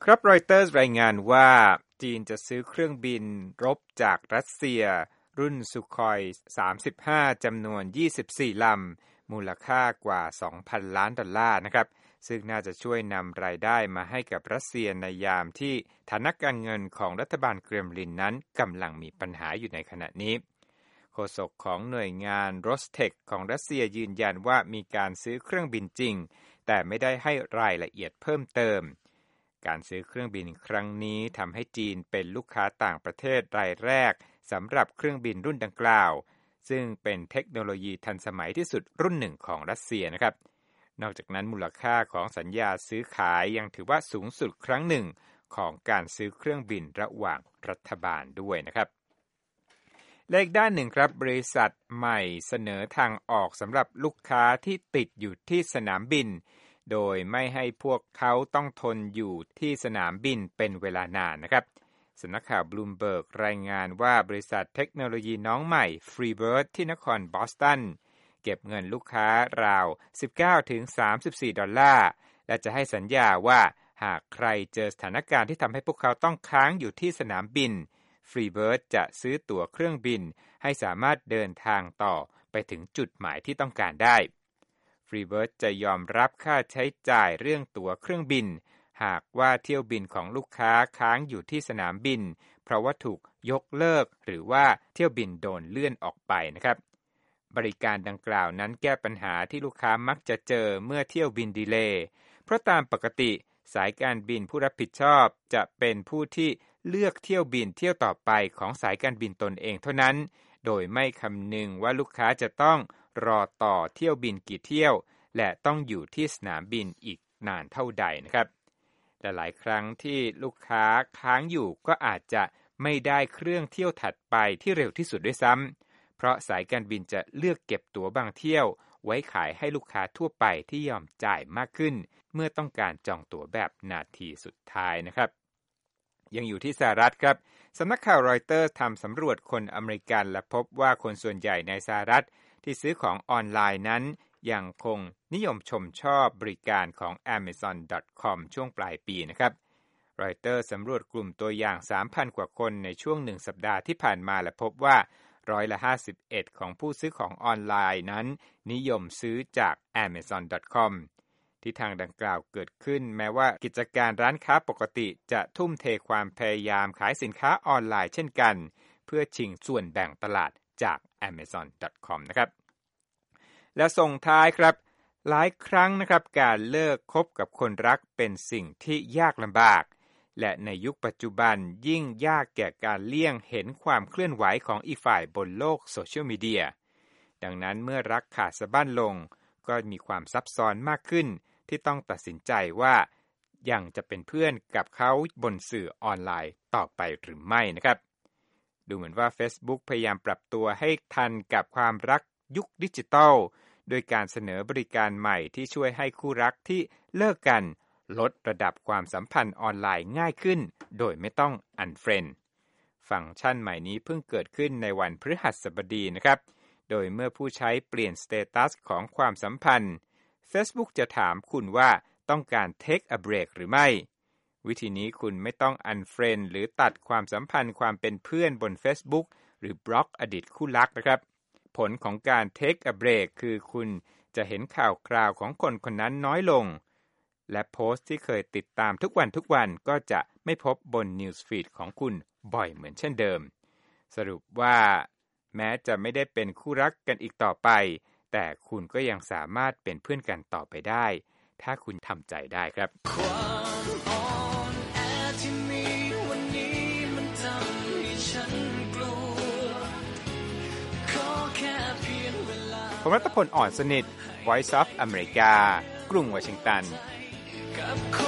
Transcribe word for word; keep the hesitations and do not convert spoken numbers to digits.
ครับรอยเตอร์สรายงานว่าจีนจะซื้อเครื่องบินรบจากรัสเซียรุ่นสุคอยสามสิบห้าจำนวนยี่สิบสี่ลำมูลค่ากว่า สองพัน ล้านดอลลาร์นะครับซึ่งน่าจะช่วยนำรายได้มาให้กับรัสเซียในยามที่ฐานะการเงินของรัฐบาลเครมลินนั้นกำลังมีปัญหาอยู่ในขณะนี้โฆษกของหน่วยงานโรสเทคของรัสเซียยืนยันว่ามีการซื้อเครื่องบินจริงแต่ไม่ได้ให้รายละเอียดเพิ่มเติมการซื้อเครื่องบินครั้งนี้ทำให้จีนเป็นลูกค้าต่างประเทศรายแรกสำหรับเครื่องบินรุ่นดังกล่าวซึ่งเป็นเทคโนโลยีทันสมัยที่สุดรุ่นหนึ่งของรัสเซียนะครับนอกจากนั้นมูลค่าของสัญญาซื้อขายยังถือว่าสูงสุดครั้งหนึ่งของการซื้อเครื่องบินระหว่างรัฐบาลด้วยนะครับและอีกด้านหนึ่งครับบริษัทใหม่เสนอทางออกสำหรับลูกค้าที่ติดอยู่ที่สนามบินโดยไม่ให้พวกเขาต้องทนอยู่ที่สนามบินเป็นเวลานานนะครับสำนักข่าว Bloomberg รายงานว่าบริษัทเทคโนโลยีน้องใหม่ Freebird ที่นครบอสตันเก็บเงินลูกค้าราว สิบเก้าถึงสามสิบสี่ ดอลลาร์และจะให้สัญญาว่าหากใครเจอสถานการณ์ที่ทำให้พวกเขาต้องค้างอยู่ที่สนามบิน Freebird จะซื้อตั๋วเครื่องบินให้สามารถเดินทางต่อไปถึงจุดหมายที่ต้องการได้Freebird จะยอมรับค่าใช้จ่ายเรื่องตั๋วเครื่องบินหากว่าเที่ยวบินของลูกค้าค้างอยู่ที่สนามบินเพราะว่าถูกยกเลิกหรือว่าเที่ยวบินโดนเลื่อนออกไปนะครับบริการดังกล่าวนั้นแก้ปัญหาที่ลูกค้ามักจะเจอเมื่อเที่ยวบินดีเลย์เพราะตามปกติสายการบินผู้รับผิดชอบจะเป็นผู้ที่เลือกเที่ยวบินเที่ยวต่อไปของสายการบินตนเองเท่านั้นโดยไม่คำนึงว่าลูกค้าจะต้องรอต่อเที่ยวบินกี่เที่ยวและต้องอยู่ที่สนามบินอีกนานเท่าใดนะครับแต่หลายครั้งที่ลูกค้าค้างอยู่ก็อาจจะไม่ได้เครื่องเที่ยวถัดไปที่เร็วที่สุดด้วยซ้ำเพราะสายการบินจะเลือกเก็บตั๋วบางเที่ยวไว้ขายให้ลูกค้าทั่วไปที่ยอมจ่ายมากขึ้นเมื่อต้องการจองตั๋วแบบนาทีสุดท้ายนะครับยังอยู่ที่สหรัฐครับสำนักข่าวรอยเตอร์ทำสำรวจคนอเมริกันและพบว่าคนส่วนใหญ่ในสหรัฐที่ซื้อของออนไลน์นั้นยังคงนิยมชมชอบบริการของ แอมะซอน ดอท คอม ช่วงปลายปีนะครับรอยเตอร์สำรวจกลุ่มตัวอย่าง สามพัน กว่าคนในช่วงหนึ่งสัปดาห์ที่ผ่านมาและพบว่าร้อยละห้าสิบเอ็ดของผู้ซื้อของออนไลน์นั้นนิยมซื้อจาก แอมะซอน ดอท คอม ที่ทางดังกล่าวเกิดขึ้นแม้ว่ากิจการร้านค้าปกติจะทุ่มเทความพยายามขายสินค้าออนไลน์เช่นกันเพื่อชิงส่วนแบ่งตลาดจาก แอมะซอน ดอท คอม นะครับและส่งท้ายครับหลายครั้งนะครับการเลิกคบกับคนรักเป็นสิ่งที่ยากลำบากและในยุคปัจจุบันยิ่งยากแก่การเลี่ยงเห็นความเคลื่อนไหวของอีกฝ่ายบนโลกโซเชียลมีเดียดังนั้นเมื่อรักขาดสะบั้นลงก็มีความซับซ้อนมากขึ้นที่ต้องตัดสินใจว่ายังจะเป็นเพื่อนกับเขาบนสื่อออนไลน์ต่อไปหรือไม่นะครับดูเหมือนว่า Facebook พยายามปรับตัวให้ทันกับความรักยุคดิจิทัลโดยการเสนอบริการใหม่ที่ช่วยให้คู่รักที่เลิกกันลดระดับความสัมพันธ์ออนไลน์ง่ายขึ้นโดยไม่ต้องอันเฟรนด์ฟังก์ชันใหม่นี้เพิ่งเกิดขึ้นในวันพฤหัสบดีนะครับโดยเมื่อผู้ใช้เปลี่ยนสเตตัสของความสัมพันธ์ Facebook จะถามคุณว่าต้องการ take a break หรือไม่วิธีนี้คุณไม่ต้องอันเฟรนด์หรือตัดความสัมพันธ์ความเป็นเพื่อนบน Facebook หรือบล็อกอดีตคู่รักนะครับผลของการ take a break คือคุณจะเห็นข่าวคราวของคนคนนั้นน้อยลงและโพสต์ที่เคยติดตามทุกวันทุกวันก็จะไม่พบบน News Feed ของคุณบ่อยเหมือนเช่นเดิมสรุปว่าแม้จะไม่ได้เป็นคู่รักกันอีกต่อไปแต่คุณก็ยังสามารถเป็นเพื่อนกันต่อไปได้ถ้าคุณทำใจได้ครับความอ่อนแอที่มีวันนี้มันทำให้ฉันกลัวขอแค่เพียงเวลาผมรัตพล อ่อนสนิท Voice of America กรุงวอชิงตันกับ